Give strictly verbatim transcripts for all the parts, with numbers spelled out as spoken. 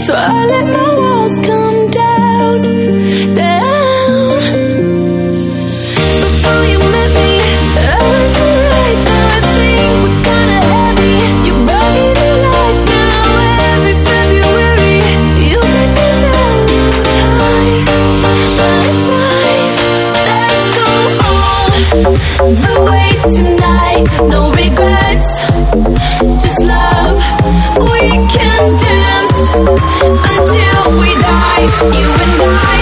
So I let my walls come down, down. Before you met me, I was alright. Now things were kinda heavy. You brought me to life. Now every February you make me Valentine, Valentine. Let's go all the way tonight. No regrets, just love. We can dance until we die. You and I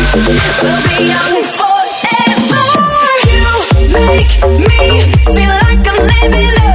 will be young forever. You make me feel like I'm living a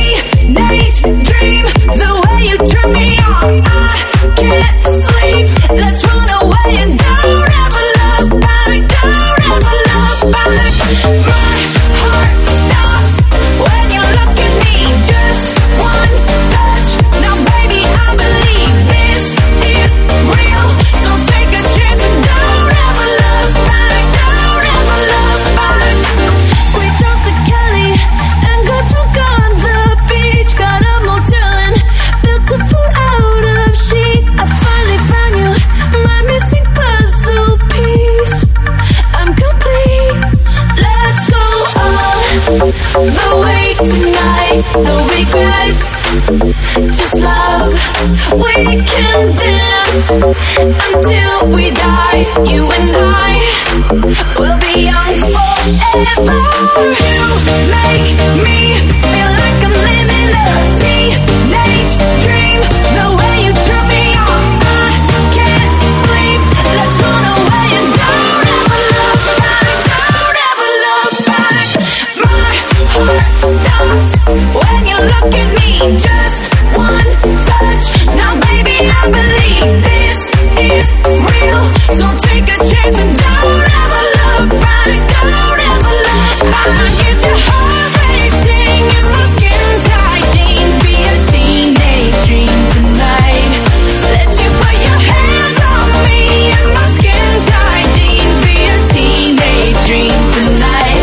teenage dream. The way you turn me on, I can't sleep. Let's run away and don't ever look back. Don't ever look back. My heart stops when you look at me. Just one touch. Now baby, I believe this is real. So take a chance and don't ever look back. Don't ever look back. We drove to Cali and got drunk on the beach. Got a motel and built a fort out of sheets. I finally found you, my missing puzzle piece. I'm complete. Let's go all the way tonight. No regrets, just love. We can dance until we die. You and I will be young forever. You make me feel like I'm living a teenage dream. The way you turn me on, I can't sleep. Let's run away and don't ever look back. Don't ever look back. My heart stops when you look at me. Just one touch. Now baby, I believe this is real. So take a chance and don't ever look back. Don't ever look back. Get your heart racing in my skin tight jeans. Be a teenage dream tonight. Let you put your hands on me in my skin tight jeans. Be a teenage dream tonight.